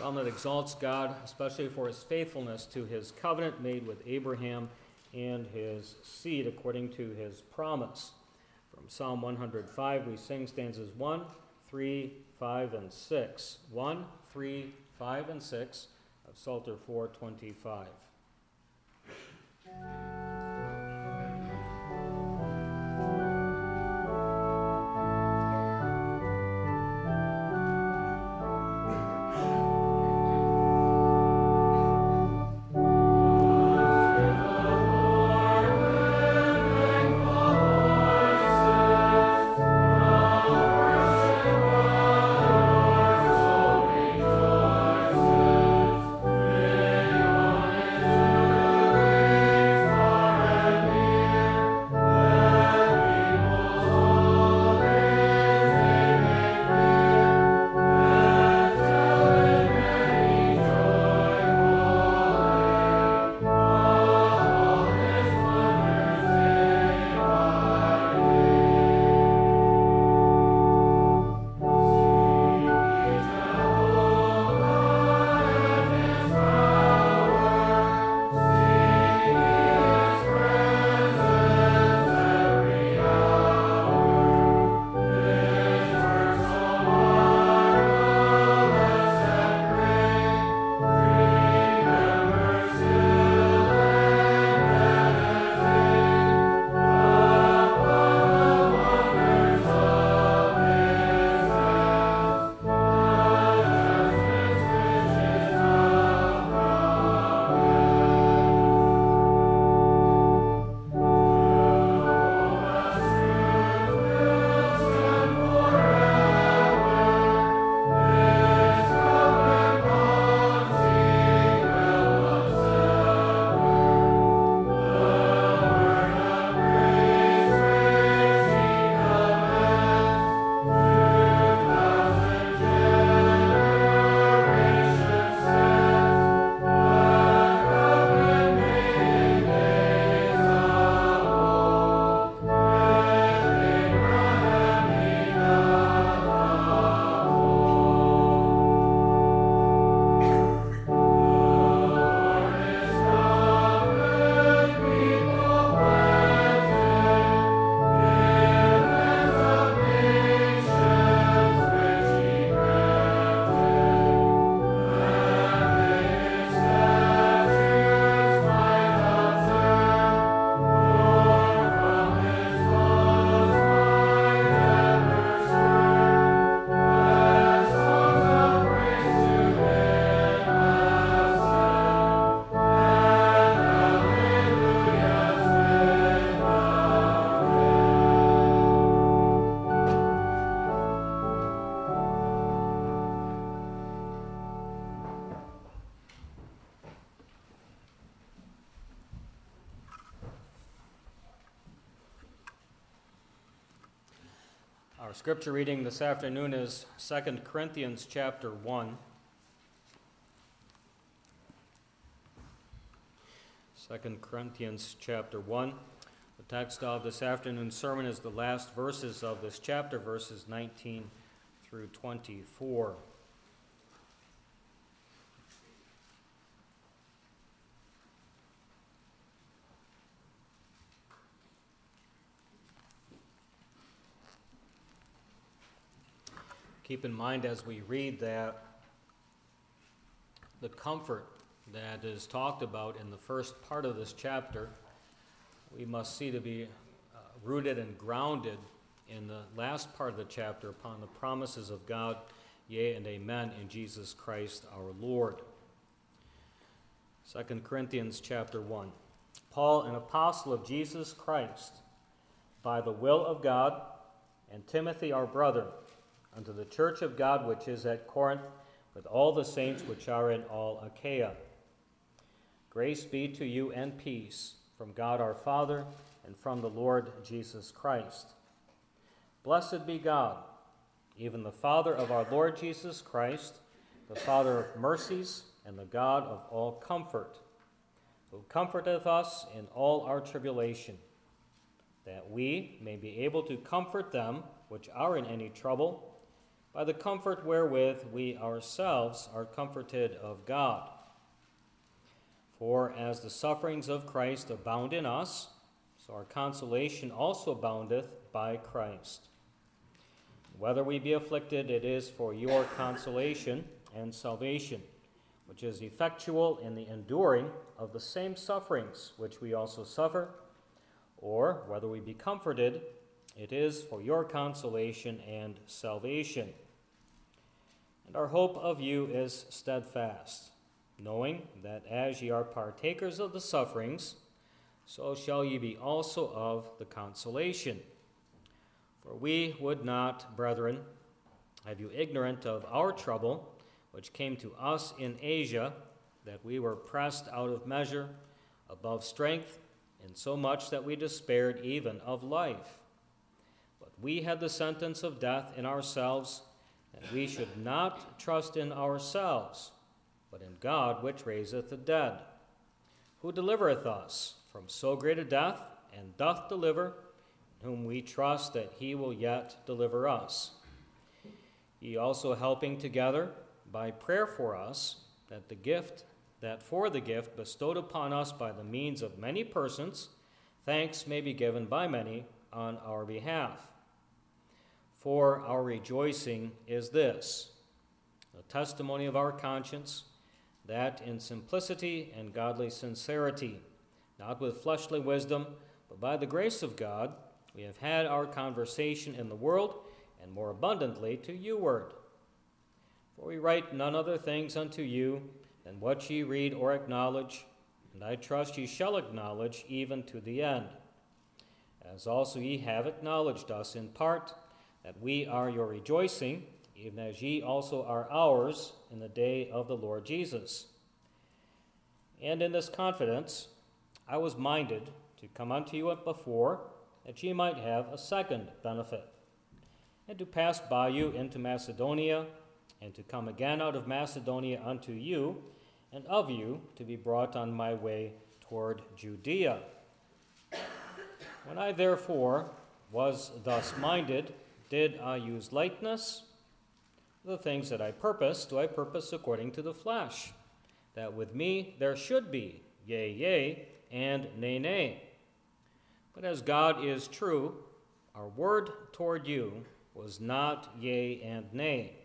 psalm that exalts God, especially for his faithfulness to his covenant made with Abraham and his seed according to his promise. From Psalm 105, we sing stanzas 1, 3, 5, and 6. 1, 3, 5, and 6 of Psalter 425. Our scripture reading this afternoon is 2 Corinthians chapter 1. 2 Corinthians chapter 1. The text of this afternoon's sermon is the last verses of this chapter, verses 19 through 24. Keep in mind as we read that the comfort that is talked about in the first part of this chapter, we must see to be rooted and grounded in the last part of the chapter upon the promises of God, yea and amen, in Jesus Christ our Lord. 2 Corinthians chapter 1. Paul, an apostle of Jesus Christ, by the will of God, and Timothy our brother, unto the church of God which is at Corinth, with all the saints which are in all Achaia. Grace be to you and peace from God our Father and from the Lord Jesus Christ. Blessed be God, even the Father of our Lord Jesus Christ, the Father of mercies and the God of all comfort, who comforteth us in all our tribulation, that we may be able to comfort them which are in any trouble, by the comfort wherewith we ourselves are comforted of God. For as the sufferings of Christ abound in us, so our consolation also aboundeth by Christ. Whether we be afflicted, it is for your consolation and salvation, which is effectual in the enduring of the same sufferings which we also suffer, or whether we be comforted, it is for your consolation and salvation. And our hope of you is steadfast, knowing that as ye are partakers of the sufferings, so shall ye be also of the consolation. For we would not, brethren, have you ignorant of our trouble, which came to us in Asia, that we were pressed out of measure, above strength, insomuch that we despaired even of life. But we had the sentence of death in ourselves, that we should not trust in ourselves, but in God which raiseth the dead, who delivereth us from so great a death, and doth deliver, in whom we trust that he will yet deliver us. Ye also helping together by prayer for us, that for the gift bestowed upon us by the means of many persons, thanks may be given by many on our behalf. For our rejoicing is this, the testimony of our conscience, that in simplicity and godly sincerity, not with fleshly wisdom, but by the grace of God, we have had our conversation in the world, and more abundantly to you-ward. For we write none other things unto you than what ye read or acknowledge, and I trust ye shall acknowledge even to the end. As also ye have acknowledged us in part, that we are your rejoicing, even as ye also are ours in the day of the Lord Jesus. And in this confidence I was minded to come unto you before, that ye might have a second benefit, and to pass by you into Macedonia, and to come again out of Macedonia unto you, and of you to be brought on my way toward Judea. When I therefore was thus minded, did I use lightness? The things that I purpose, do I purpose according to the flesh, that with me there should be yea, yea, and nay, nay. But as God is true, our word toward you was not yea and nay.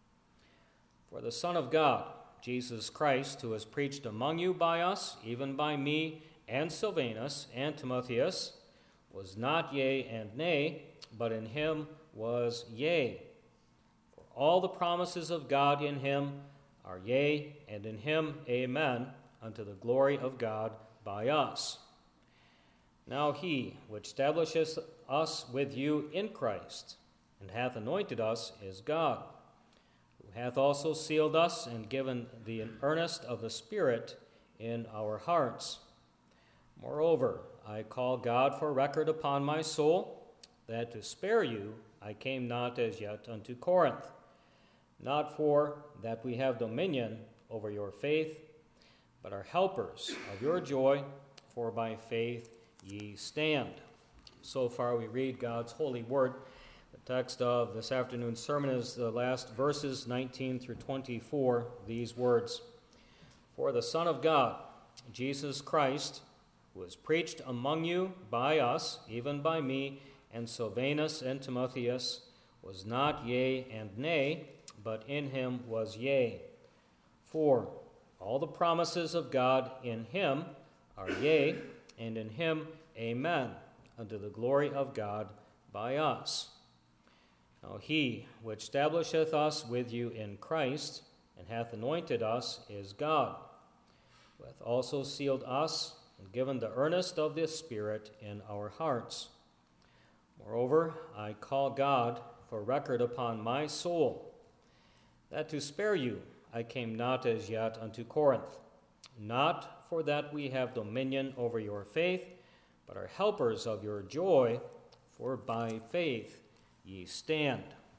For the Son of God, Jesus Christ, who was preached among you by us, even by me and Silvanus and Timotheus, was not yea and nay, but in him was yea. For all the promises of God in him are yea, and in him amen, unto the glory of God by us. Now he which establisheth us with you in Christ, and hath anointed us, is God, who hath also sealed us and given the earnest of the Spirit in our hearts. Moreover, I call God for record upon my soul, that to spare you I came not as yet unto Corinth, not for that we have dominion over your faith, but are helpers of your joy, for by faith ye stand. So far we read God's holy word. The text of this afternoon's sermon is the last verses, 19 through 24, these words. For the Son of God, Jesus Christ, who was preached among you by us, even by me, and Silvanus and Timotheus, was not yea and nay, but in him was yea. For all the promises of God in him are yea, and in him amen, unto the glory of God by us. Now he which establisheth us with you in Christ, and hath anointed us, is God, who hath also sealed us, and given the earnest of the Spirit in our hearts. Moreover, I call God for record upon my soul, that to spare you I came not as yet unto Corinth, not for that we have dominion over your faith, but are helpers of your joy, for by faith ye stand.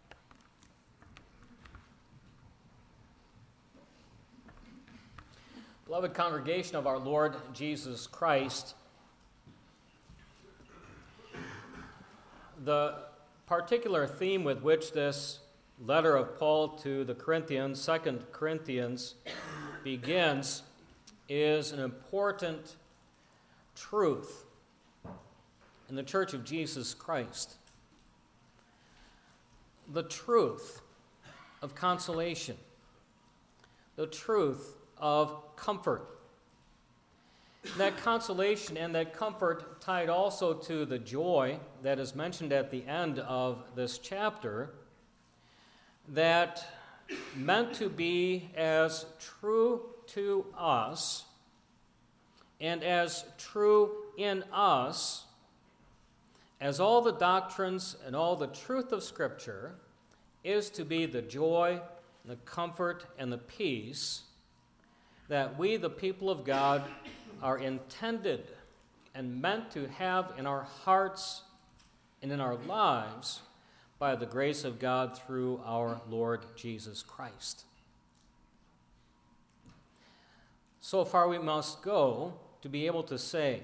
Beloved congregation of our Lord Jesus Christ, the particular theme with which this letter of Paul to the Corinthians, 2 Corinthians, begins is an important truth in the Church of Jesus Christ. The truth of consolation, the truth of comfort. That consolation and that comfort tied also to the joy that is mentioned at the end of this chapter, that meant to be as true to us and as true in us as all the doctrines and all the truth of Scripture is to be the joy, the comfort, and the peace that we, the people of God, are intended and meant to have in our hearts and in our lives by the grace of God through our Lord Jesus Christ. So far we must go to be able to say,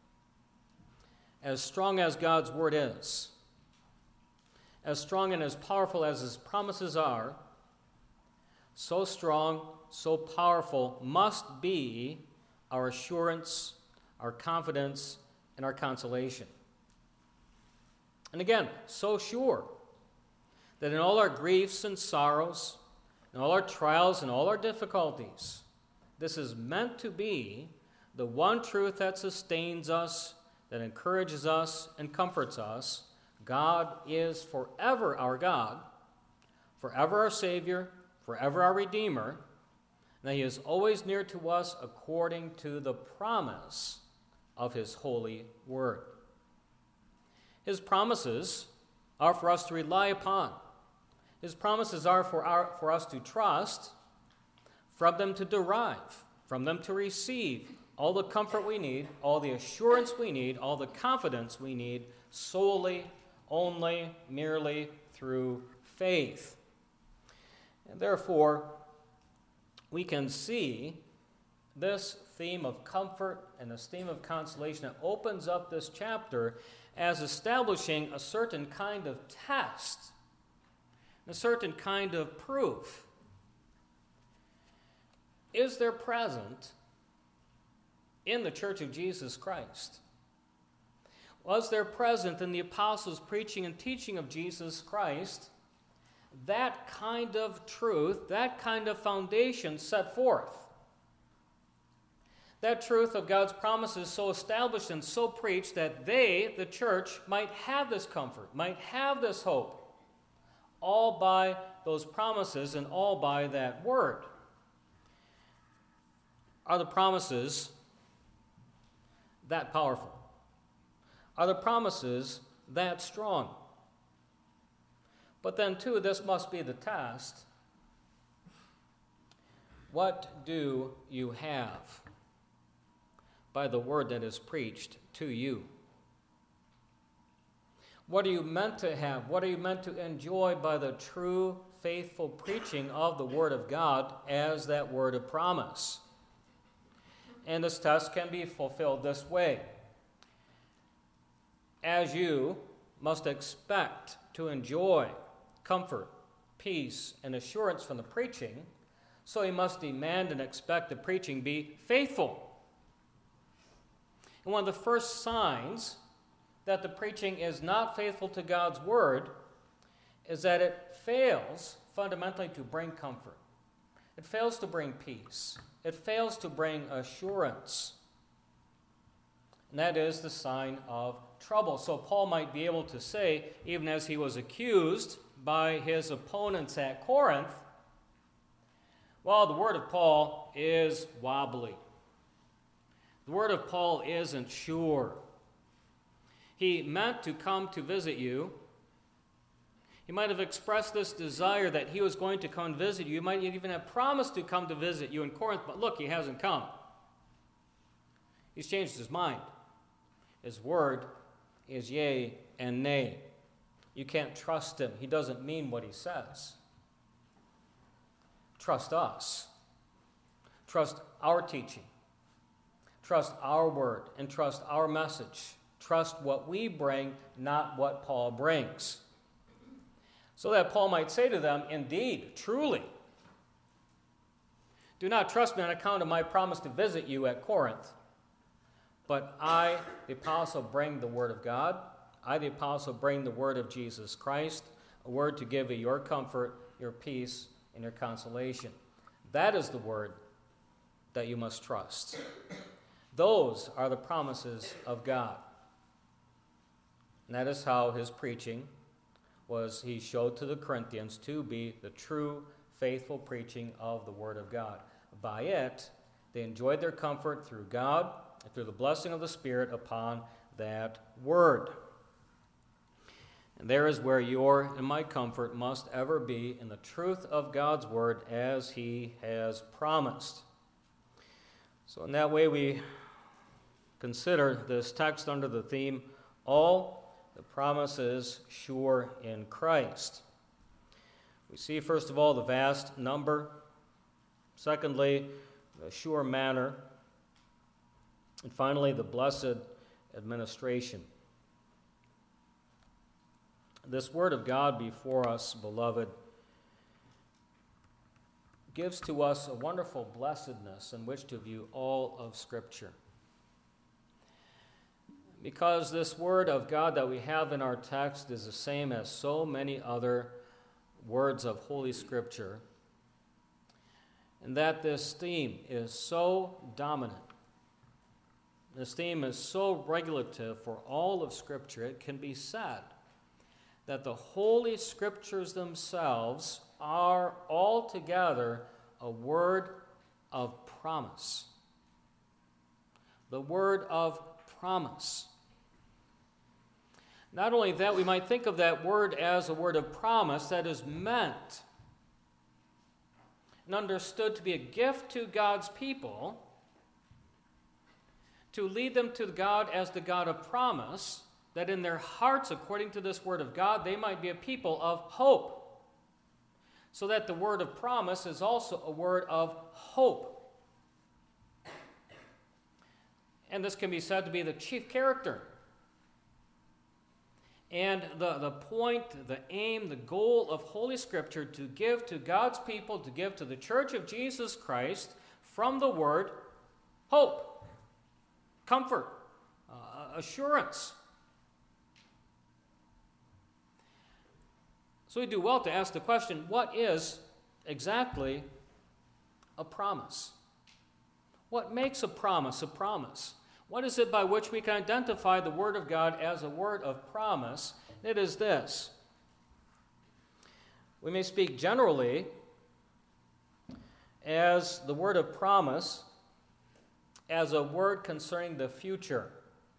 as strong as God's word is, as strong and as powerful as his promises are, so strong, so powerful must be our assurance, our confidence, and our consolation. And again, so sure that in all our griefs and sorrows, in all our trials and all our difficulties, this is meant to be the one truth that sustains us, that encourages us and comforts us. God is forever our God, forever our Savior, forever our Redeemer, and that he is always near to us according to the promise of his holy word. His promises are for us to rely upon. His promises are for us to trust, from them to derive, from them to receive all the comfort we need, all the assurance we need, all the confidence we need, solely, only, merely through faith. And therefore, we can see this theme of comfort and this theme of consolation that opens up this chapter as establishing a certain kind of test, a certain kind of proof. Is there present in the Church of Jesus Christ? Was there present in the apostles' preaching and teaching of Jesus Christ that kind of truth, that kind of foundation set forth? That truth of God's promises so established and so preached that they, the church, might have this comfort, might have this hope, all by those promises and all by that word. Are the promises that powerful? Are the promises that strong? But then, too, this must be the test. What do you have by the word that is preached to you? What are you meant to have? What are you meant to enjoy by the true, faithful preaching of the Word of God as that word of promise? And this test can be fulfilled this way. As you must expect to enjoy comfort, peace, and assurance from the preaching, so you must demand and expect the preaching be faithful. And one of the first signs that the preaching is not faithful to God's word is that it fails fundamentally to bring comfort. It fails to bring peace. It fails to bring assurance. And that is the sign of trouble. So Paul might be able to say, even as he was accused by his opponents at Corinth, well, the word of Paul is wobbly. The word of Paul isn't sure. He meant to come to visit you. He might have expressed this desire that he was going to come and visit you. He might even have promised to come to visit you in Corinth, but look, he hasn't come. He's changed his mind. His word is yea and nay. You can't trust him. He doesn't mean what he says. Trust us. Trust our teaching. Trust our word and trust our message. Trust what we bring, not what Paul brings. So that Paul might say to them, indeed, truly, do not trust me on account of my promise to visit you at Corinth, but I, the apostle, bring the word of God. I, the apostle, bring the word of Jesus Christ, a word to give you your comfort, your peace, and your consolation. That is the word that you must trust. Those are the promises of God. And that is how his preaching was, he showed to the Corinthians to be the true, faithful preaching of the word of God. By it, they enjoyed their comfort through God and through the blessing of the Spirit upon that word. And there is where your and my comfort must ever be, in the truth of God's word as he has promised. So in that way we consider this text under the theme, all the promises sure in Christ. We see, first of all, the vast number. Secondly, the sure manner. And finally, the blessed administration. This word of God before us, beloved, gives to us a wonderful blessedness in which to view all of Scripture. Because this word of God that we have in our text is the same as so many other words of Holy Scripture, and that this theme is so dominant, this theme is so regulative for all of Scripture, it can be said that the Holy Scriptures themselves are altogether a word of promise. The word of promise. Not only that, we might think of that word as a word of promise that is meant and understood to be a gift to God's people, to lead them to God as the God of promise, that in their hearts, according to this word of God, they might be a people of hope. So that the word of promise is also a word of hope. And this can be said to be the chief character. And the point, the aim, the goal of Holy Scripture to give to God's people, to give to the Church of Jesus Christ from the word, hope, comfort, assurance. So we do well to ask the question, what is exactly a promise? What makes a promise a promise? What is it by which we can identify the Word of God as a word of promise? It is this. We may speak generally as the word of promise as a word concerning the future.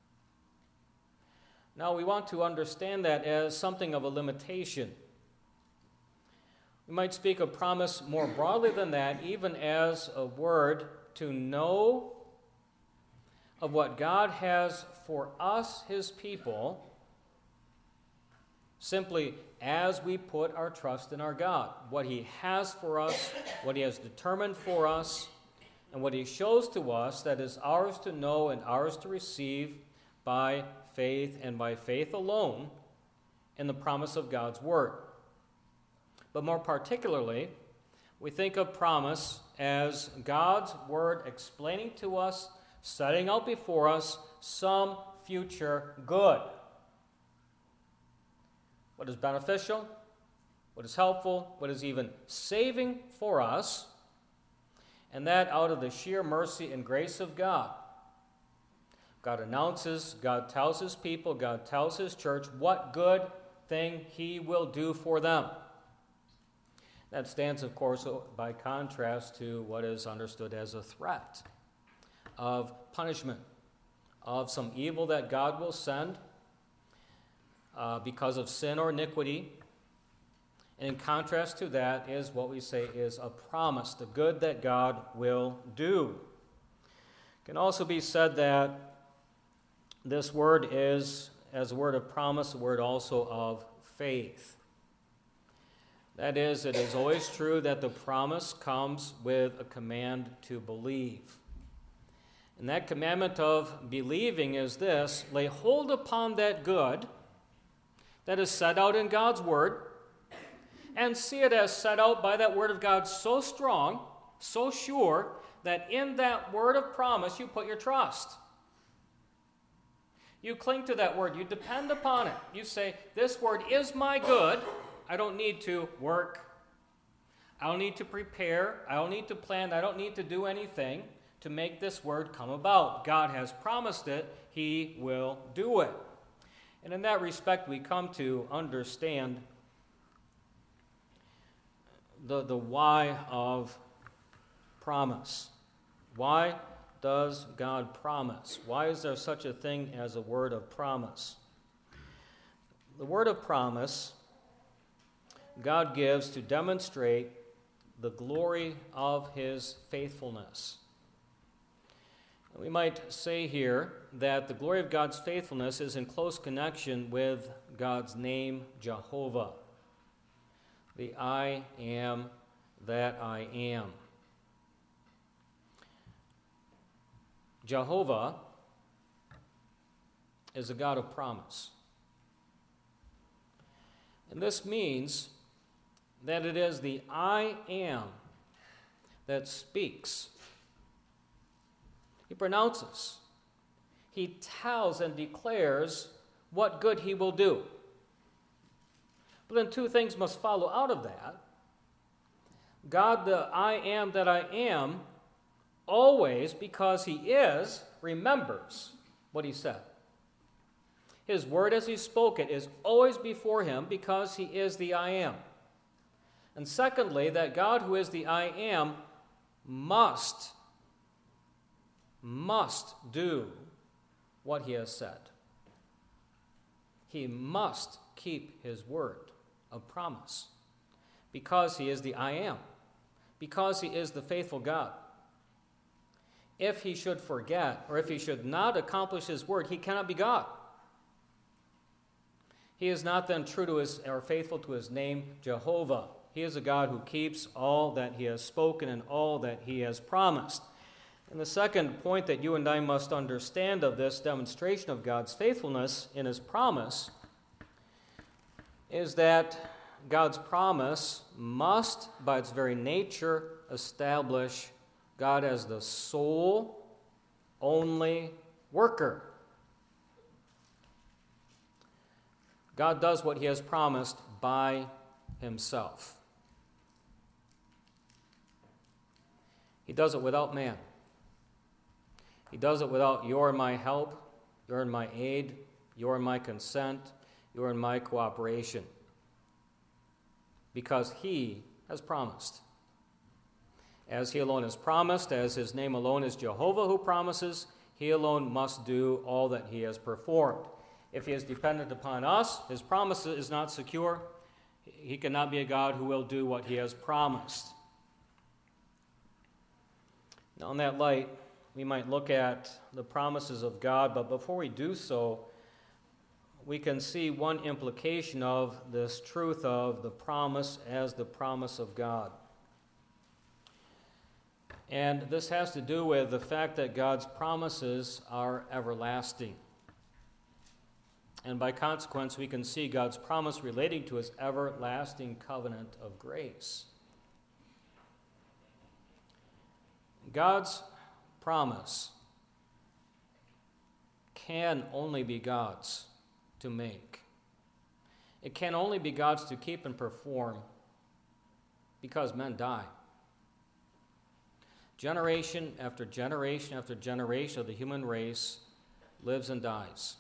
Now, we want to understand that as something of a limitation. We might speak of promise more broadly than that, even as a word to know of what God has for us, his people, simply as we put our trust in our God. What he has for us, what he has determined for us, and what he shows to us that is ours to know and ours to receive by faith and by faith alone in the promise of God's word. But more particularly, we think of promise as God's word explaining to us, setting out before us some future good. What is beneficial, what is helpful, what is even saving for us, and that out of the sheer mercy and grace of God. God announces, God tells his people, God tells his church what good thing he will do for them. That stands, of course, by contrast to what is understood as a threat of punishment, of some evil that God will send because of sin or iniquity. And in contrast to that is what we say is a promise, the good that God will do. It can also be said that this word is, as a word of promise, a word also of faith. That is, it is always true that the promise comes with a command to believe. And that commandment of believing is this: lay hold upon that good that is set out in God's word, and see it as set out by that word of God so strong, so sure, that in that word of promise you put your trust. You cling to that word. You depend upon it. You say, this word is my good. I don't need to work. I don't need to prepare. I don't need to plan. I don't need to do anything to make this word come about. God has promised it. He will do it. And in that respect, we come to understand the why of promise. Why does God promise? Why is there such a thing as a word of promise? The word of promise God gives to demonstrate the glory of his faithfulness. We might say here that the glory of God's faithfulness is in close connection with God's name, Jehovah, the I am that I am. Jehovah is a God of promise. And this means that it is the I am that speaks. He pronounces. He tells and declares what good he will do. But then two things must follow out of that. God, the I am that I am, always, because he is, remembers what he said. His word as he spoke it is always before him because he is the I am. And secondly, that God who is the I am must do what he has said. He must keep his word of promise because he is the I am, because he is the faithful God. If he should forget, or if he should not accomplish his word, he cannot be God. He is not then true to his, or faithful to his name, Jehovah. He is a God who keeps all that he has spoken and all that he has promised. And the second point that you and I must understand of this demonstration of God's faithfulness in his promise is that God's promise must, by its very nature, establish God as the sole, only worker. God does what he has promised by himself. He does it without man. He does it without your and my help, your and my aid, your and my consent, your and my cooperation. Because he has promised. As he alone has promised, as his name alone is Jehovah who promises, he alone must do all that he has performed. If he is dependent upon us, his promise is not secure. He cannot be a God who will do what he has promised. Now, in that light, we might look at the promises of God, but before we do so, we can see one implication of this truth of the promise as the promise of God. And this has to do with the fact that God's promises are everlasting. And by consequence, we can see God's promise relating to his everlasting covenant of grace. God's promise can only be God's to make. It can only be God's to keep and perform because men die. Generation after generation after generation of the human race lives and dies.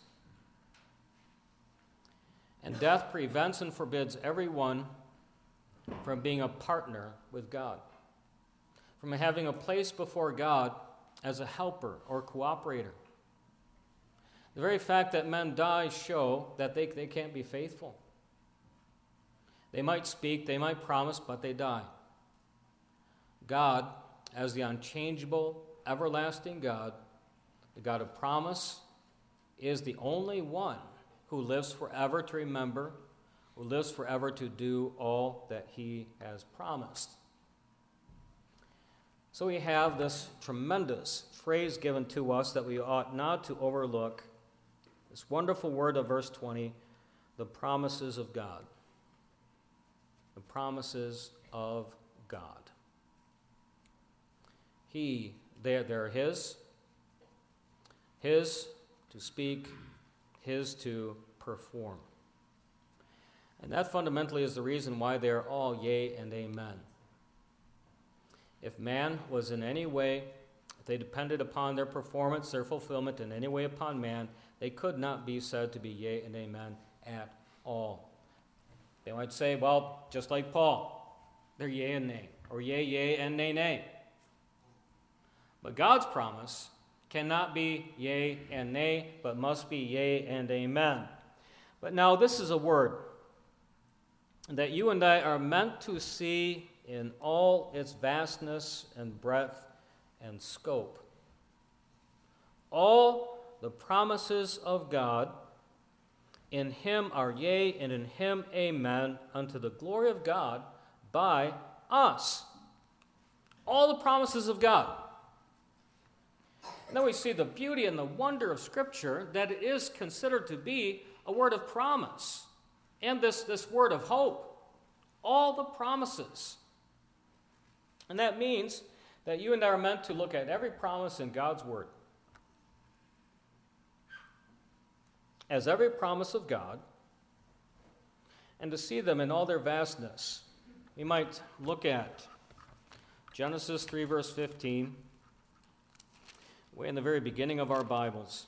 And death prevents and forbids everyone from being a partner with God, from having a place before God as a helper or cooperator. The very fact that men die show that they can't be faithful. They might speak, they might promise, but they die. God, as the unchangeable, everlasting God, the God of promise, is the only one who lives forever to remember, who lives forever to do all that he has promised. So we have this tremendous phrase given to us that we ought not to overlook, this wonderful word of verse 20, the promises of God. The the promises of God. They're His to speak, His to perform. And that fundamentally is the reason why they are all yea and amen. If man was in any way, if they depended upon their performance, their fulfillment in any way upon man, they could not be said to be yea and amen at all. They might say, well, just like Paul, they're yea and nay, or yea, yea, and nay, nay. But God's promise cannot be yea and nay, but must be yea and amen. But now this is a word that you and I are meant to see in all its vastness and breadth and scope. All the promises of God, in Him are yea, and in Him amen, unto the glory of God by us. All the promises of God. And then we see the beauty and the wonder of Scripture, that it is considered to be a word of promise. And this word of hope, all the promises. And that means that you and I are meant to look at every promise in God's word as every promise of God, and to see them in all their vastness. We might look at Genesis 3, verse 15, way in the very beginning of our Bibles.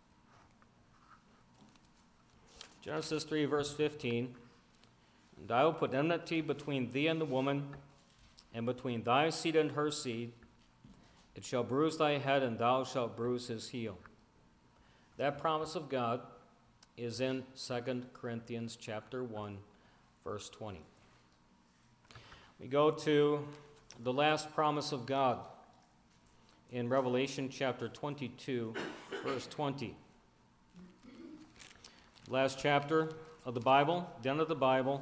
Genesis 3, verse 15, and I will put enmity between thee and the woman, and between thy seed and her seed. It shall bruise thy head, and thou shalt bruise his heel. That promise of God is in 2 Corinthians chapter 1, verse 20. We go to the last promise of God in Revelation chapter 22, verse 20. Last chapter of the Bible, the end of the Bible.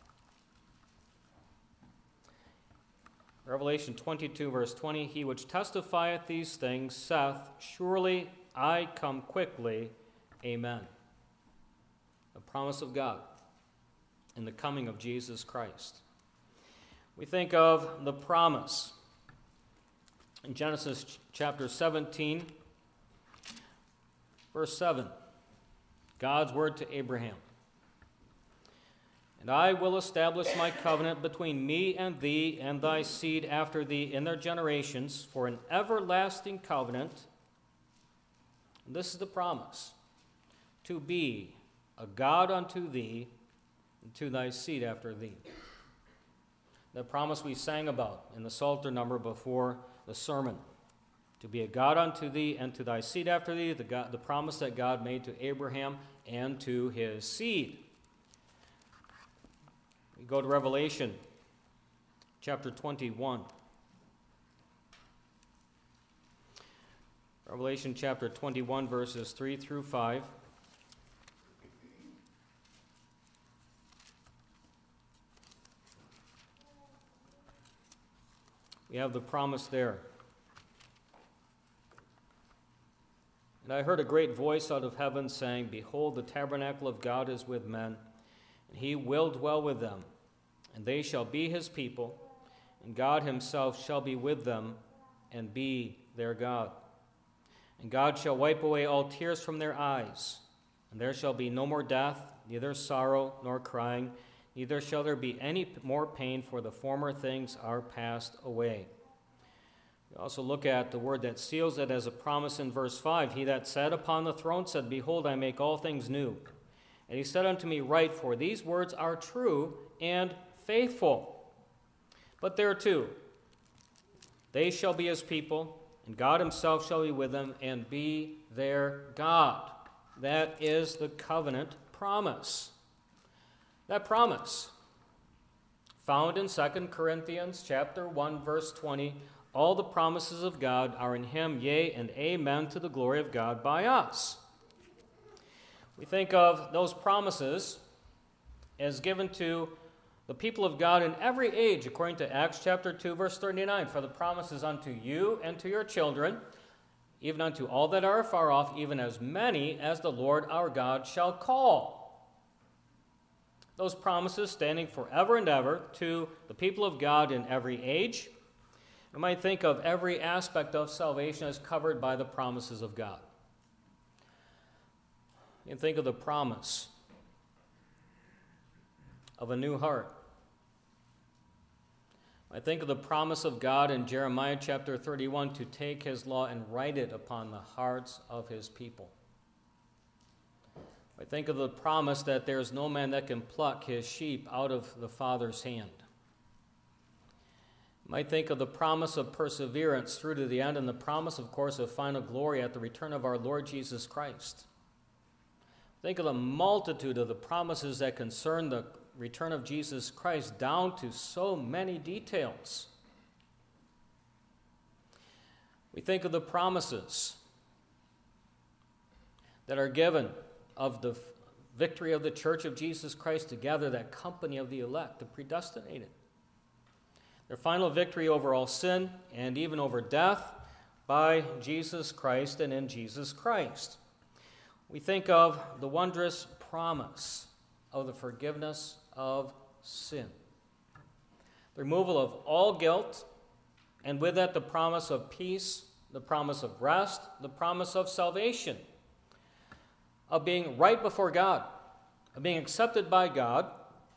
Revelation 22, verse 20, He which testifieth these things saith, Surely I come quickly. Amen. The promise of God in the coming of Jesus Christ. We think of the promise in Genesis chapter 17, verse 7. God's word to Abraham. And I will establish my covenant between me and thee and thy seed after thee in their generations for an everlasting covenant. And this is the promise, to be a God unto thee and to thy seed after thee. The promise we sang about in the Psalter number before the sermon. To be a God unto thee and to thy seed after thee, the promise that God made to Abraham and to his seed. We go to Revelation chapter 21. Revelation chapter 21, verses 3 through 5. We have the promise there. And I heard a great voice out of heaven saying, Behold, the tabernacle of God is with men, and he will dwell with them, and they shall be his people, and God himself shall be with them, and be their God. And God shall wipe away all tears from their eyes, and there shall be no more death, neither sorrow nor crying, neither shall there be any more pain, for the former things are passed away. We also look at the word that seals it as a promise in verse 5. He that sat upon the throne said, Behold, I make all things new. And he said unto me, Write, for these words are true and faithful. But there too, they shall be his people, and God himself shall be with them, and be their God. That is the covenant promise. That promise, found in 2 Corinthians chapter 1, verse 20, all the promises of God are in him, yea and amen, to the glory of God by us. We think of those promises as given to the people of God in every age, according to Acts chapter 2, verse 39. For the promises unto you and to your children, even unto all that are afar off, even as many as the Lord our God shall call. Those promises standing forever and ever to the people of God in every age. We might think of every aspect of salvation as covered by the promises of God. You can think of the promise of a new heart. I think of the promise of God in Jeremiah chapter 31 to take his law and write it upon the hearts of his people. I think of the promise that there is no man that can pluck his sheep out of the Father's hand. I might think of the promise of perseverance through to the end, and the promise, of course, of final glory at the return of our Lord Jesus Christ. Think of the multitude of the promises that concern the return of Jesus Christ down to so many details. We think of the promises that are given of the victory of the church of Jesus Christ to gather that company of the elect, the predestinated. Their final victory over all sin and even over death by Jesus Christ and in Jesus Christ. We think of the wondrous promise of the forgiveness of sin, the removal of all guilt, and with that the promise of peace, the promise of rest, the promise of salvation, of being right before God, of being accepted by God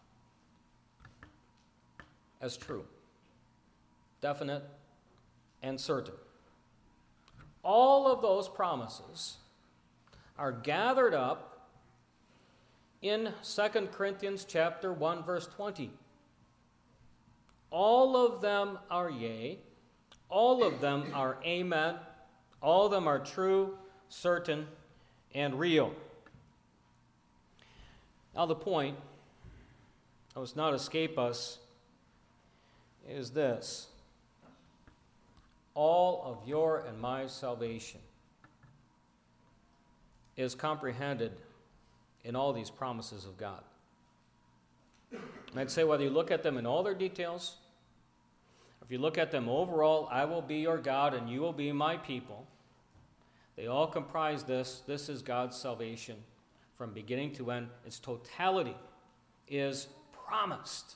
as true, definite, and certain. All of those promises are gathered up in 2 Corinthians chapter 1, verse 20. All of them are yea, all of them are amen, all of them are true, certain, and real. Now the point that must not escape us is this: all of your and my salvation is comprehended in all these promises of God. And I'd say whether you look at them in all their details, if you look at them overall, I will be your God and you will be my people, they all comprise this. This is God's salvation from beginning to end. Its totality is promised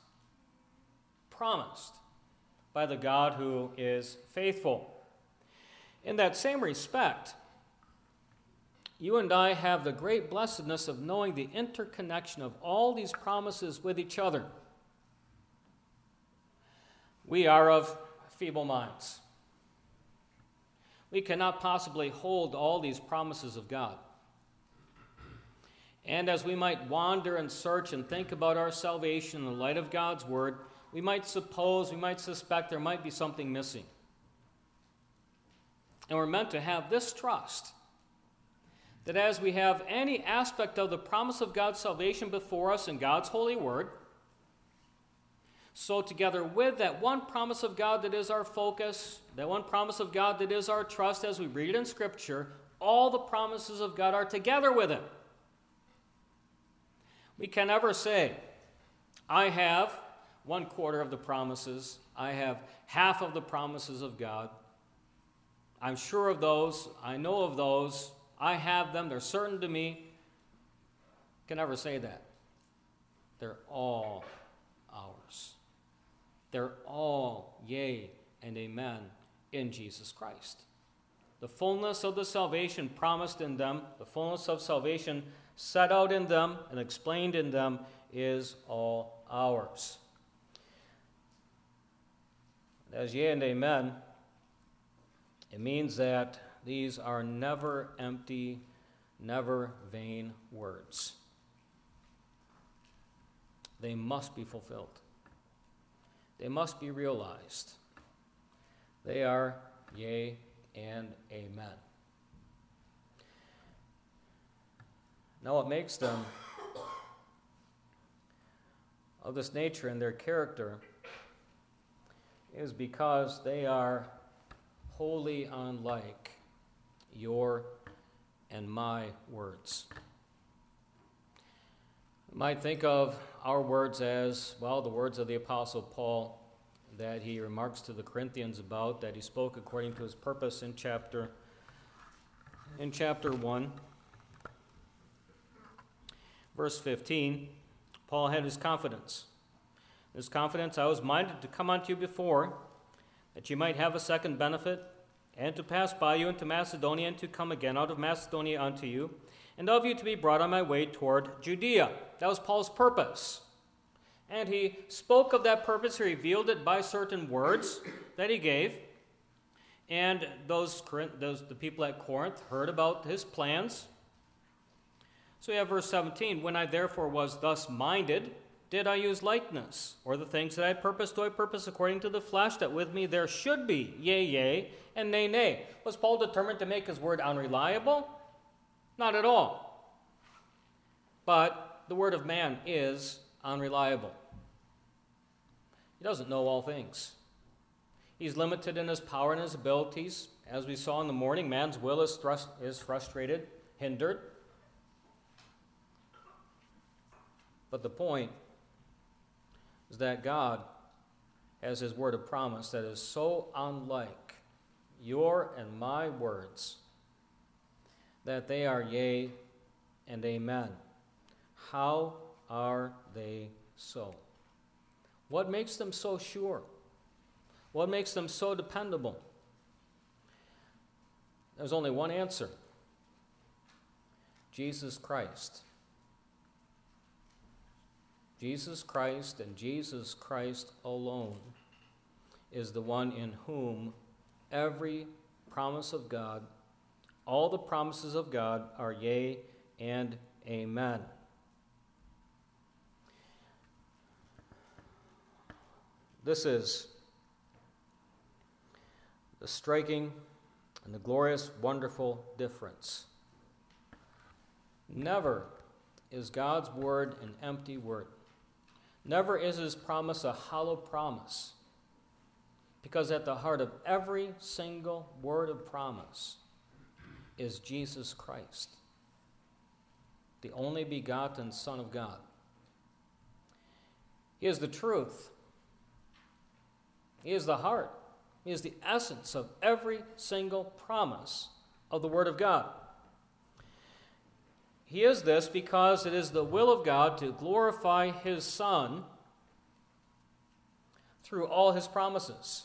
by the God who is faithful. In that same respect, you and I have the great blessedness of knowing the interconnection of all these promises with each other. We are of feeble minds. We cannot possibly hold all these promises of God. And as we might wander and search and think about our salvation in the light of God's word, we might suspect there might be something missing. And we're meant to have this trust that as we have any aspect of the promise of God's salvation before us in God's holy word, so together with that one promise of God that is our focus, that one promise of God that is our trust as we read it in Scripture, all the promises of God are together with it. We can never say, I have 1/4 of the promises, I have half of the promises of God, I'm sure of those, I know of those, I have them, they're certain to me. Can never say that. They're all ours. They're all yea and amen in Jesus Christ. The fullness of the salvation promised in them, the fullness of salvation set out in them and explained in them is all ours. As yea and amen, it means that these are never empty, never vain words. They must be fulfilled. They must be realized. They are yea and amen. Now, what makes them of this nature and their character is because they are wholly unlike your and my words. You might think of our words as, well, the words of the Apostle Paul that he remarks to the Corinthians about, that he spoke according to his purpose in chapter 1. Verse 15, Paul had his confidence. His confidence, I was minded to come unto you before, that you might have a second benefit, and to pass by you into Macedonia, and to come again out of Macedonia unto you, and of you to be brought on my way toward Judea. That was Paul's purpose. And he spoke of that purpose, he revealed it by certain words that he gave. And the people at Corinth heard about his plans. So we have verse 17, when I therefore was thus minded, did I use likeness, or the things that I purposed do I purpose according to the flesh, that with me there should be yea, yea, and nay, nay. Was Paul determined to make his word unreliable? Not at all. But the word of man is unreliable. He doesn't know all things. He's limited in his power and his abilities. As we saw in the morning, man's will is frustrated, hindered. But the point is that God has his word of promise that is so unlike your and my words that they are yea and amen. How are they so? What makes them so sure? What makes them so dependable? There's only one answer. Jesus Christ. Jesus Christ and Jesus Christ alone is the one in whom every promise of God, all the promises of God are yea and amen. This is the striking and the glorious, wonderful difference. Never is God's word an empty word. Never is his promise a hollow promise. Because at the heart of every single word of promise is Jesus Christ, the only begotten Son of God. He is the truth. He is the heart. He is the essence of every single promise of the Word of God. He is this because it is the will of God to glorify his Son through all his promises.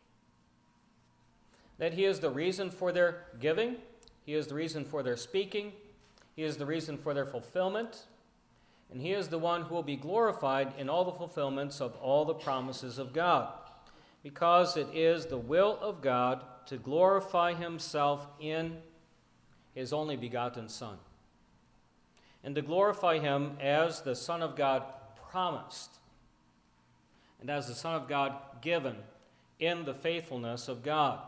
That he is the reason for their giving, he is the reason for their speaking, he is the reason for their fulfillment, and he is the one who will be glorified in all the fulfillments of all the promises of God. Because it is the will of God to glorify himself in his only begotten Son. And to glorify him as the Son of God promised, and as the Son of God given in the faithfulness of God.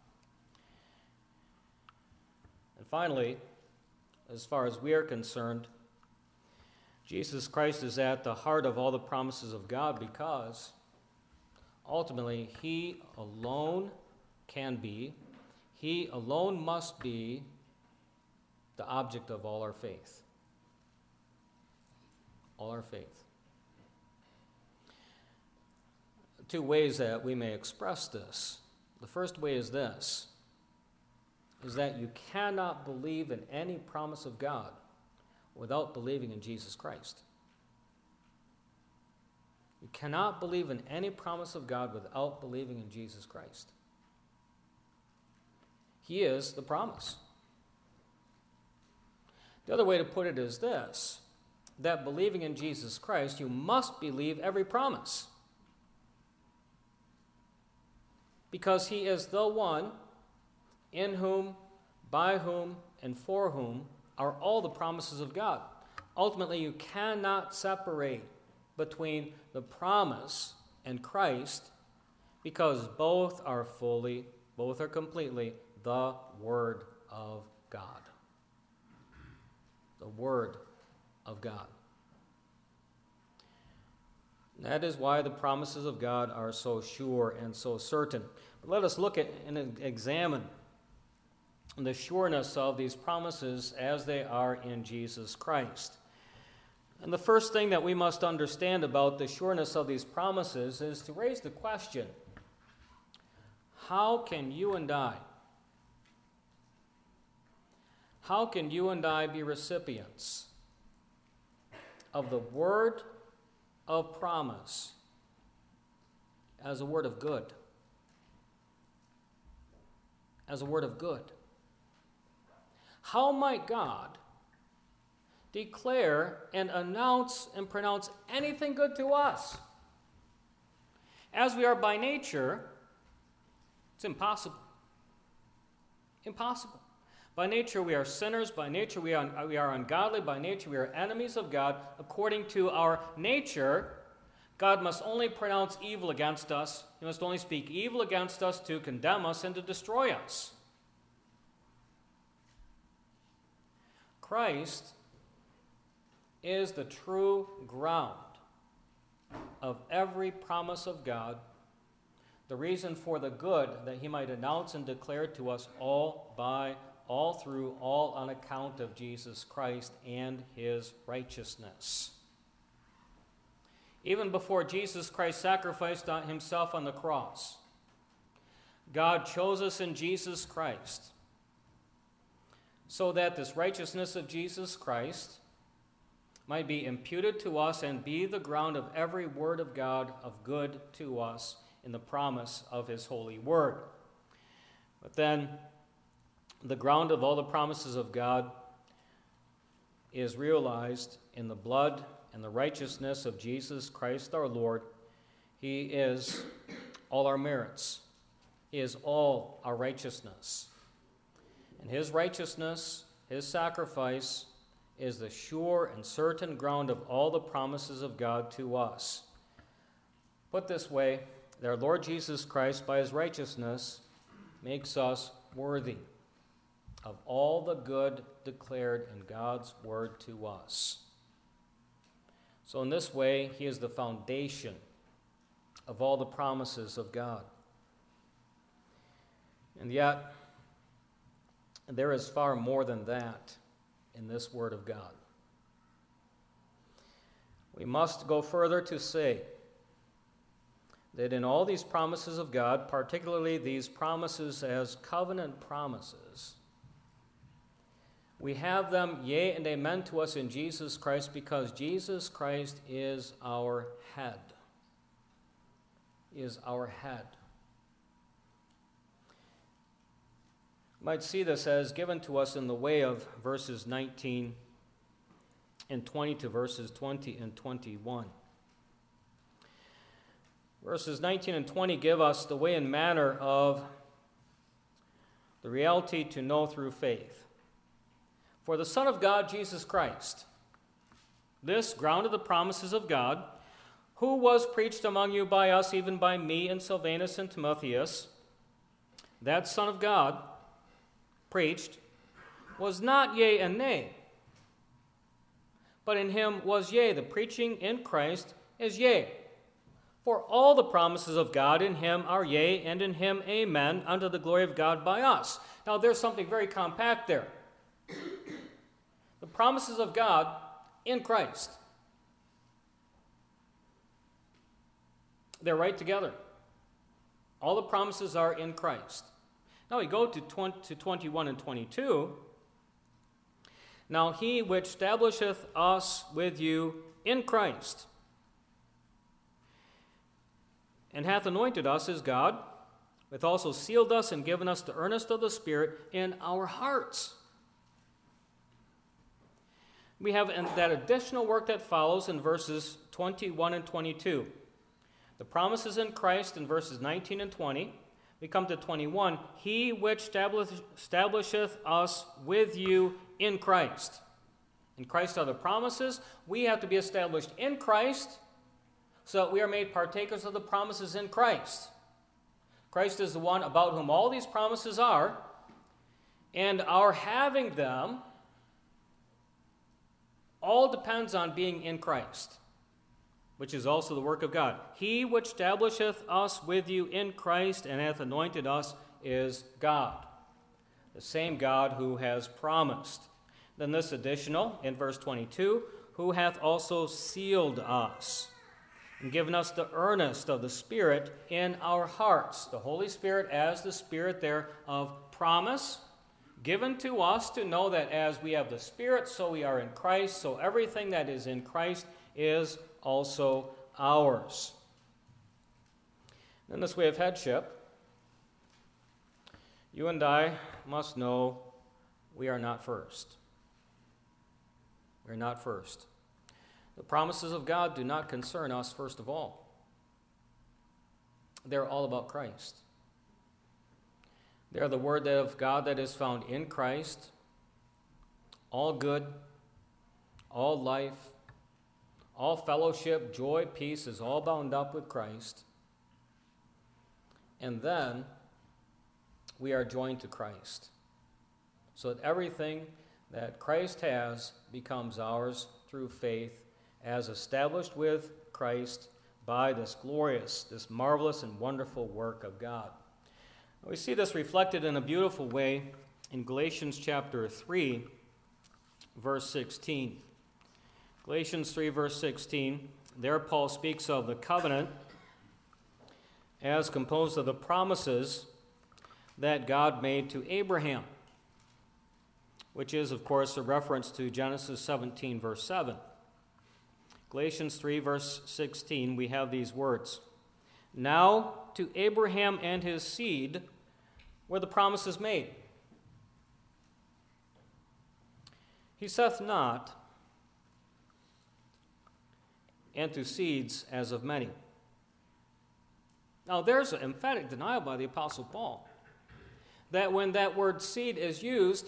And finally, as far as we are concerned, Jesus Christ is at the heart of all the promises of God because ultimately, he alone can be, he alone must be the object of all our faith. All our faith. Two ways that we may express this. The first way is this, is that you cannot believe in any promise of God without believing in Jesus Christ. You cannot believe in any promise of God without believing in Jesus Christ. He is the promise. The other way to put it is this, that believing in Jesus Christ, you must believe every promise. Because he is the one in whom, by whom, and for whom are all the promises of God. Ultimately, you cannot separate between the promise and Christ because both are completely the Word of God. The Word of God. That is why the promises of God are so sure and so certain. But let us look at and examine the sureness of these promises as they are in Jesus Christ. And the first thing that we must understand about the sureness of these promises is to raise the question, how can you and I be recipients of the word of promise as a word of good. As a word of good. How might God declare and announce and pronounce anything good to us? As we are by nature, it's impossible. Impossible. By nature we are sinners. By nature we are ungodly. By nature we are enemies of God. According to our nature, God must only pronounce evil against us. He must only speak evil against us to condemn us and to destroy us. Christ is the true ground of every promise of God, the reason for the good that he might announce and declare to us all on account of Jesus Christ and his righteousness. Even before Jesus Christ sacrificed himself on the cross, God chose us in Jesus Christ so that this righteousness of Jesus Christ might be imputed to us and be the ground of every word of God of good to us in the promise of his holy word. But then, the ground of all the promises of God is realized in the blood and the righteousness of Jesus Christ our Lord. He is all our merits. He is all our righteousness. And his righteousness, his sacrifice, is the sure and certain ground of all the promises of God to us. Put this way, that our Lord Jesus Christ, by his righteousness, makes us worthy of all the good declared in God's word to us. So in this way, he is the foundation of all the promises of God. And yet, there is far more than that in this word of God. We must go further to say that in all these promises of God, particularly these promises as covenant promises, we have them, yea and amen, to us in Jesus Christ, because Jesus Christ is our head. Is our head. You might see this as given to us in the way of verses 19 and 20 to verses 20 and 21. Verses 19 and 20 give us the way and manner of the reality to know through faith. For the Son of God, Jesus Christ, this ground of the promises of God, who was preached among you by us, even by me and Silvanus and Timotheus, that Son of God preached, was not yea and nay, but in him was yea. The preaching in Christ is yea. For all the promises of God in him are yea, and in him amen, unto the glory of God by us. Now there's something very compact there. The promises of God in Christ. They're right together. All the promises are in Christ. Now we go to 21 and 22. Now he which establisheth us with you in Christ, and hath anointed us as God, hath also sealed us and given us the earnest of the Spirit in our hearts. We have that additional work that follows in verses 21 and 22. The promises in Christ in verses 19 and 20. We come to 21. He which establisheth us with you in Christ. In Christ are the promises. We have to be established in Christ so that we are made partakers of the promises in Christ. Christ is the one about whom all these promises are, and our having them all depends on being in Christ, which is also the work of God. He which establisheth us with you in Christ and hath anointed us is God, the same God who has promised. Then this additional, in verse 22, who hath also sealed us and given us the earnest of the Spirit in our hearts. The Holy Spirit as the Spirit there of promise, given to us to know that as we have the Spirit, so we are in Christ, so everything that is in Christ is also ours. In this way of headship, you and I must know we are not first. We're not first. The promises of God do not concern us first of all. They're all about Christ. They are the word of God that is found in Christ. All good, all life, all fellowship, joy, peace is all bound up with Christ. And then we are joined to Christ, so that everything that Christ has becomes ours through faith, as established with Christ by this glorious, this marvelous and wonderful work of God. We see this reflected in a beautiful way in Galatians chapter 3, verse 16. Galatians 3, verse 16, there Paul speaks of the covenant as composed of the promises that God made to Abraham, which is, of course, a reference to Genesis 17, verse 7. Galatians 3, verse 16, we have these words. Now to Abraham and his seed were the promises made. He saith not, and to seeds as of many. Now there's an emphatic denial by the Apostle Paul that when that word seed is used,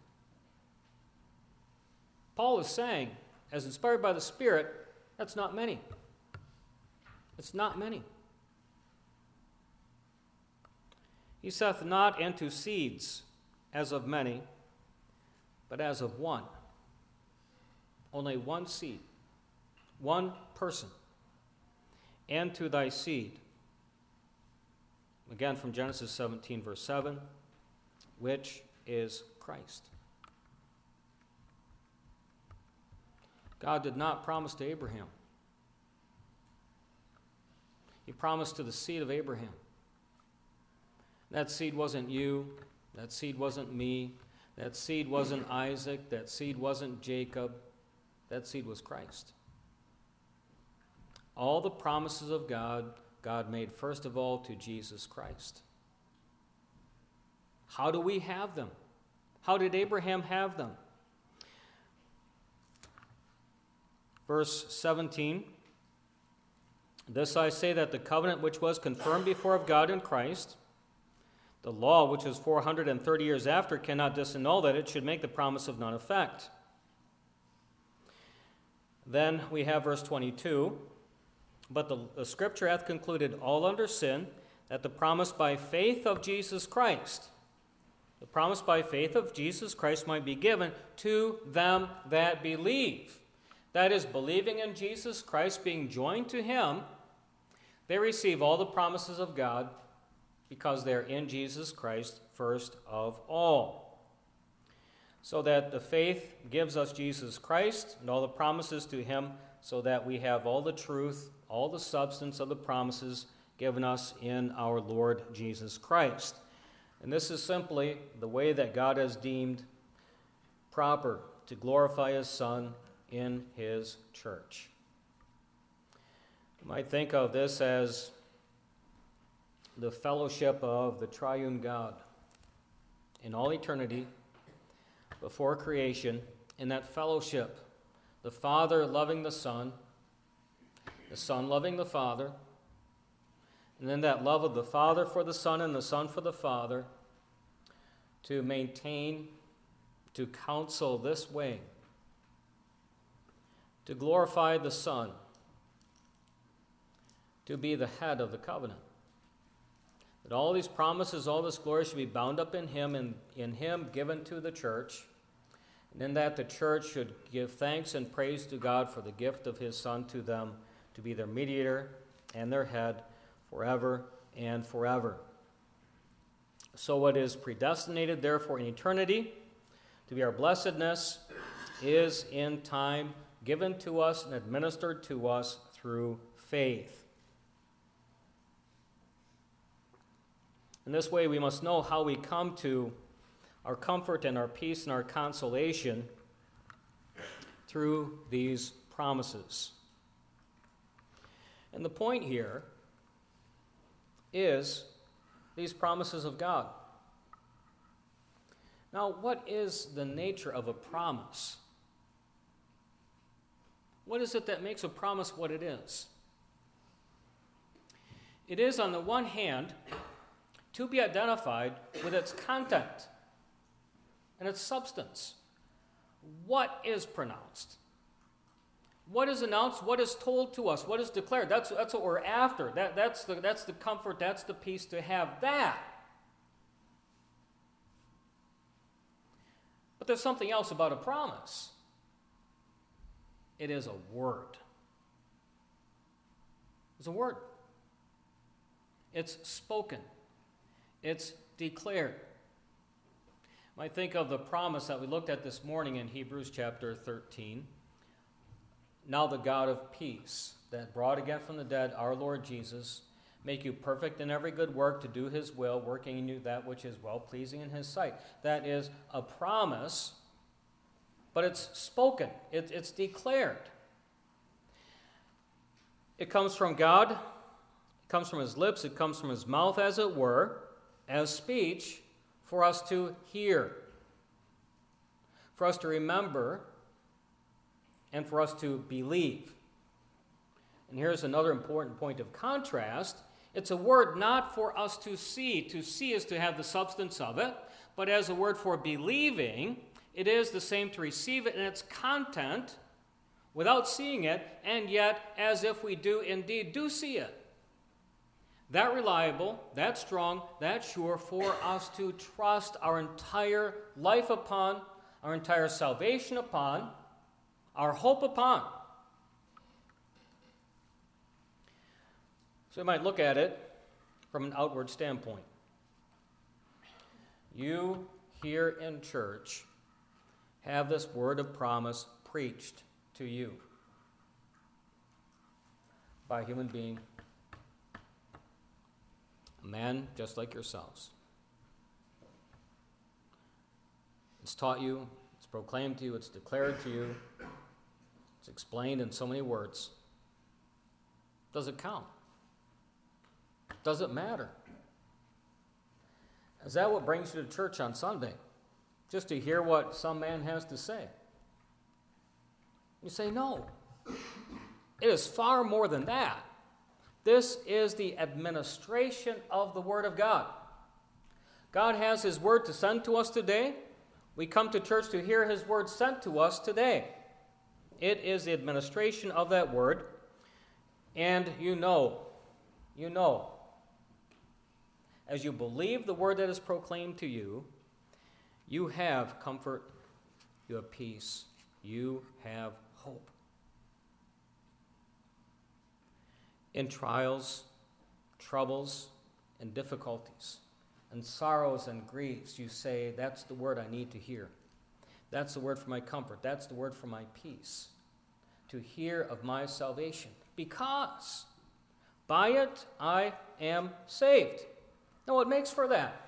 Paul is saying, as inspired by the Spirit, that's not many. It's not many. He saith not unto seeds as of many, but as of one. Only one seed, one person, and to thy seed. Again from Genesis 17, verse 7, which is Christ. God did not promise to Abraham. He promised to the seed of Abraham. That seed wasn't you. That seed wasn't me. That seed wasn't Isaac. That seed wasn't Jacob. That seed was Christ. All the promises of God, God made first of all to Jesus Christ. How do we have them? How did Abraham have them? Verse 17, this I say that the covenant which was confirmed before of God in Christ, the law which is 430 years after cannot disannul that it should make the promise of none effect. Then we have verse 22, but the Scripture hath concluded all under sin, that the promise by faith of Jesus Christ, the promise by faith of Jesus Christ might be given to them that believe. That is, believing in Jesus Christ, being joined to him, they receive all the promises of God because they're in Jesus Christ first of all. So that the faith gives us Jesus Christ and all the promises to him, so that we have all the truth, all the substance of the promises given us in our Lord Jesus Christ. And this is simply the way that God has deemed proper to glorify his Son in his church. You might think of this as the fellowship of the triune God in all eternity before creation. In that fellowship, the Father loving the Son loving the Father, and then that love of the Father for the Son and the Son for the Father to maintain, to counsel this way, to glorify the Son, to be the head of the covenant. That all these promises, all this glory should be bound up in him and in him given to the church, and in that the church should give thanks and praise to God for the gift of his Son to them, to be their mediator and their head forever and forever. So what is predestinated, therefore, in eternity to be our blessedness is in time given to us and administered to us through faith. In this way, we must know how we come to our comfort and our peace and our consolation through these promises. And the point here is these promises of God. Now, what is the nature of a promise? What is it that makes a promise what it is? It is, on the one hand, to be identified with its content and its substance. What is pronounced? What is announced? What is told to us? What is declared? That's what we're after. That's the comfort, that's the peace to have that. But there's something else about a promise. It is a word. It's a word. It's spoken. It's declared. You might think of the promise that we looked at this morning in Hebrews chapter 13. Now the God of peace, that brought again from the dead our Lord Jesus, make you perfect in every good work to do his will, working in you that which is well-pleasing in his sight. That is a promise, but it's spoken. It's declared. It comes from God. It comes from his lips. It comes from his mouth, as it were, as speech for us to hear, for us to remember, and for us to believe. And here's another important point of contrast. It's a word not for us to see. To see is to have the substance of it, but as a word for believing, it is the same to receive it in its content without seeing it, and yet as if we do indeed do see it. That reliable, that strong, that sure for us to trust our entire life upon, our entire salvation upon, our hope upon. So we might look at it from an outward standpoint. You here in church have this word of promise preached to you by a human being, a man just like yourselves. It's taught you, it's proclaimed to you, it's declared to you, it's explained in so many words. Does it count? Does it matter? Is that what brings you to church on Sunday? Just to hear what some man has to say? You say, no. It is far more than that. This is the administration of the Word of God. God has his Word to send to us today. We come to church to hear his Word sent to us today. It is the administration of that Word. And you know, as you believe the Word that is proclaimed to you, you have comfort, you have peace, you have hope. In trials, troubles, and difficulties, and sorrows and griefs, you say, that's the word I need to hear. That's the word for my comfort. That's the word for my peace. To hear of my salvation. Because by it I am saved. Now what makes for that?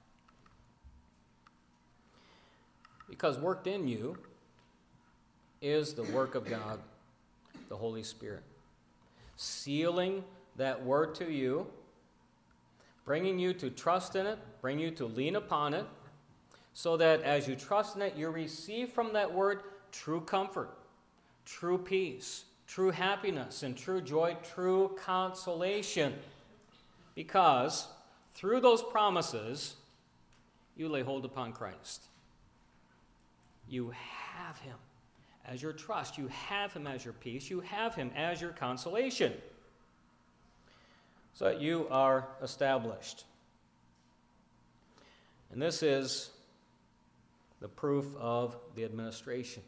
Because worked in you is the work of God, the Holy Spirit. Sealing that word to you, bringing you to trust in it, bring you to lean upon it, so that as you trust in it, you receive from that word true comfort, true peace, true happiness, and true joy, true consolation. Because through those promises, you lay hold upon Christ. You have him as your trust. You have him as your peace. You have him as your consolation. So that you are established. And this is the proof of the administration.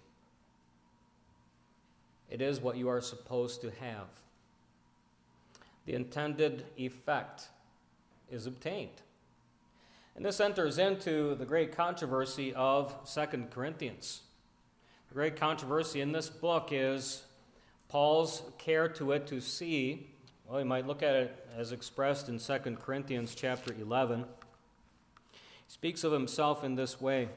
It is what you are supposed to have. The intended effect is obtained. And this enters into the great controversy of 2 Corinthians. The great controversy in this book is Paul's care to it to see, well, you might look at it as expressed in 2 Corinthians chapter 11. He speaks of himself in this way.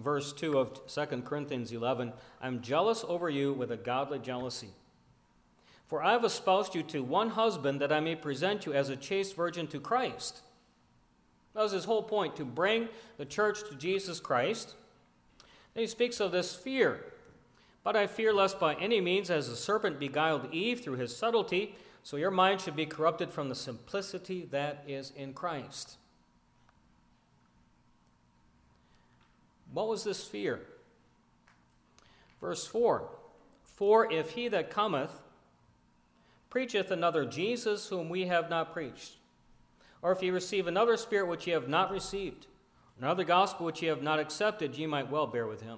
verse 2 of 2 Corinthians 11, I'm jealous over you with a godly jealousy. For I have espoused you to one husband that I may present you as a chaste virgin to Christ. That was his whole point, to bring the church to Jesus Christ. Then he speaks of this fear. But I fear lest by any means, as the serpent beguiled Eve through his subtlety, so your mind should be corrupted from the simplicity that is in Christ. What was this fear? Verse 4, For if he that cometh preacheth another Jesus whom we have not preached, or if ye receive another spirit which ye have not received, another gospel which ye have not accepted, ye might well bear with him.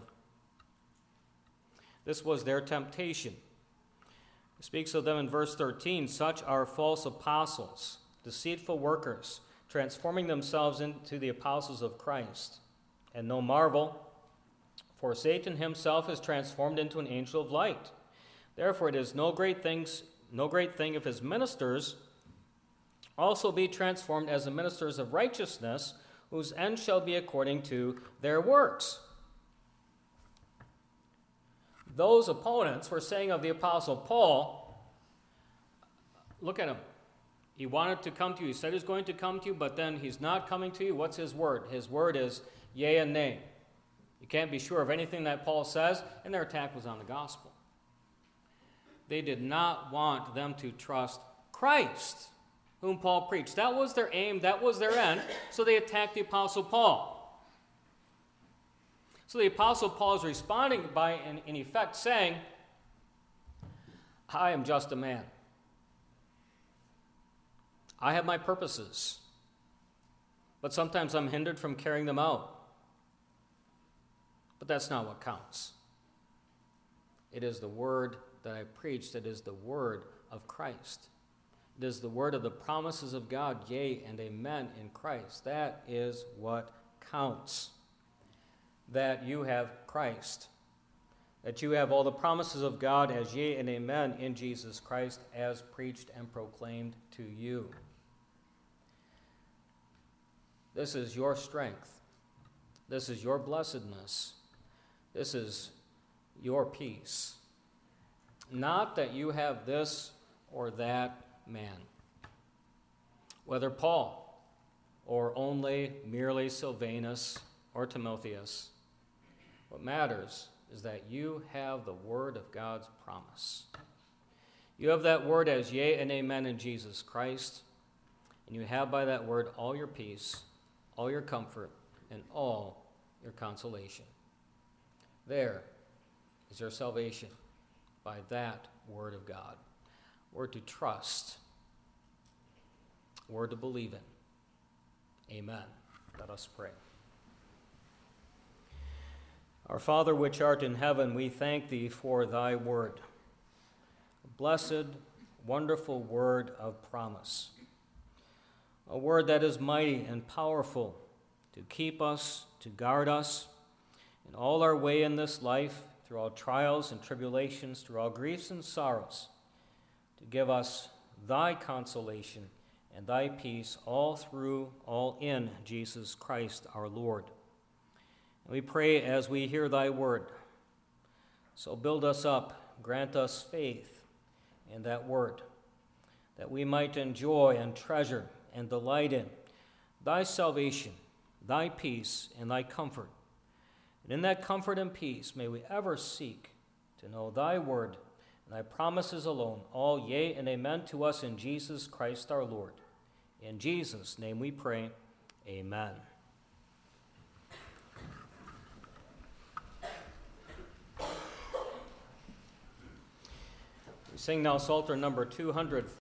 This was their temptation. He speaks of them in verse 13, such are false apostles, deceitful workers, transforming themselves into the apostles of Christ. And no marvel, for Satan himself is transformed into an angel of light. Therefore it is no great thing if his ministers also be transformed as the ministers of righteousness, whose end shall be according to their works. Those opponents were saying of the Apostle Paul, look at him. He wanted to come to you. He said he's going to come to you, but then he's not coming to you. What's his word? His word is yea and nay. You can't be sure of anything that Paul says, and their attack was on the gospel. They did not want them to trust Christ, whom Paul preached. That was their aim, that was their end, so they attacked the Apostle Paul. So the Apostle Paul is responding by, in effect, saying, I am just a man. I have my purposes, but sometimes I'm hindered from carrying them out. But that's not what counts. It is the word that I preached. It is the word of Christ. It is the word of the promises of God, yea and amen in Christ. That is what counts. That you have Christ. That you have all the promises of God as yea and amen in Jesus Christ as preached and proclaimed to you. This is your strength. This is your blessedness. This is your peace. Not that you have this or that man. Whether Paul or only merely Silvanus or Timotheus, what matters is that you have the word of God's promise. You have that word as yea and amen in Jesus Christ, and you have by that word all your peace, all your comfort, and all your consolation. There is your salvation by that word of God. Word to trust, word to believe in. Amen. Let us pray. Our Father which art in heaven, we thank thee for thy word. A blessed, wonderful word of promise. A word that is mighty and powerful to keep us, to guard us in all our way in this life, through all trials and tribulations, through all griefs and sorrows, to give us thy consolation and thy peace all through, all in Jesus Christ our Lord. And we pray as we hear thy word, so build us up, grant us faith in that word, that we might enjoy and treasure and delight in thy salvation, thy peace, and thy comfort. And in that comfort and peace may we ever seek to know thy word and thy promises alone, all yea and amen to us in Jesus Christ our Lord. In Jesus' name we pray, amen. We sing now Psalter number 200.